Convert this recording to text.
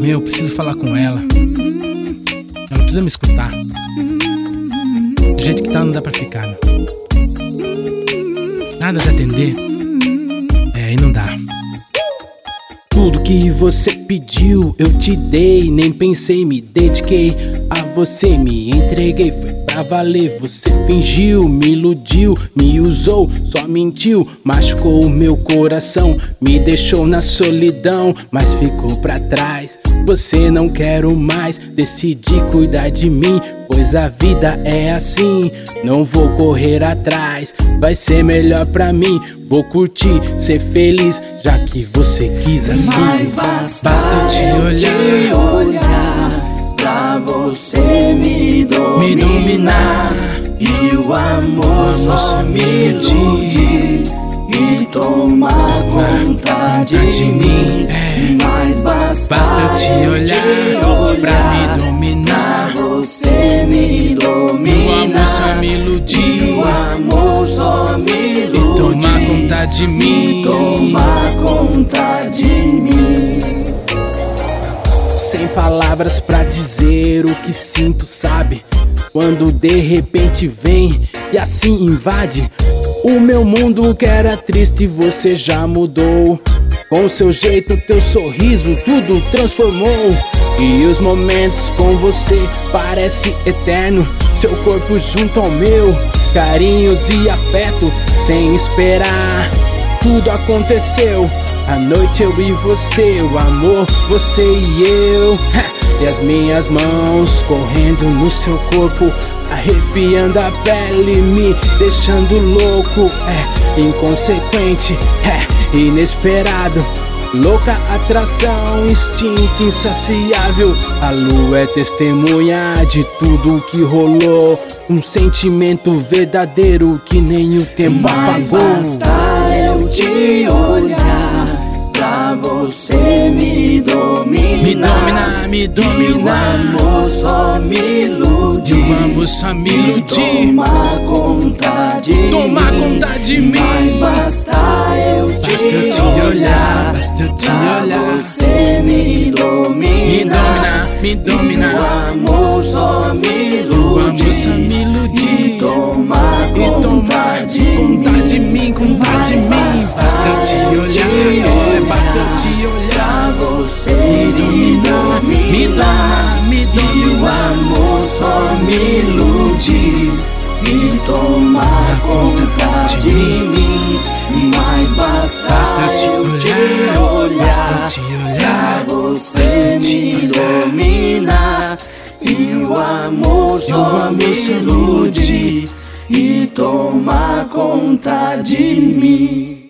Meu, preciso falar com ela. Ela precisa me escutar. Do jeito que tá não dá pra ficar, meu. Nada de atender. Aí não dá. Tudo que você pediu eu te dei. Nem pensei, me dediquei a você, me entreguei. Foi pra valer, você fingiu, me iludiu, me usou, só mentiu. Machucou o meu coração, me deixou na solidão, mas ficou pra trás. Você não quero mais, decidi cuidar de mim, pois a vida é assim. Não vou correr atrás, vai ser melhor pra mim. Vou curtir, ser feliz, já que você quis assim. Mas basta eu te olhar, pra você me dominar, e o amor só me iludir e tomar conta de mim. Mas basta eu te olhar, pra me dominar, pra você me dominar, o amor só me iludir, o amor só me iludir e tomar conta de mim, tomar conta de mim. Sem palavras pra dizer o que sinto, sabe? Quando de repente vem e assim invade o meu mundo que era triste, você já mudou. Com seu jeito, teu sorriso, tudo transformou. E os momentos com você parece eterno. Seu corpo junto ao meu, carinhos e afeto. Sem esperar, tudo aconteceu. A noite eu e você, o amor, você e eu. E as minhas mãos correndo no seu corpo, arrepiando a pele, me deixando louco. Inconsequente, inesperado, louca atração, instinto insaciável. A lua é testemunha de tudo que rolou, um sentimento verdadeiro que nem o tempo apagou. Basta eu te olhar, pra você me dominar, me e o dominar, amor só me iludir, o amor só me e iludir, tomar conta de mim. Mas basta eu te olhar, basta eu te pra olhar, você me dominar, me dominar, o amor só me o amor só iludir, me iludir, e tomar conta de mim. Conta de mim. Basta eu te olhar, basta eu te olhar, Pra você me dominar, e o amor só me iludir e tomar conta de mim. Mas basta eu te olhar, pra você me dominar, e o amor só me iludir e tomar conta de mim.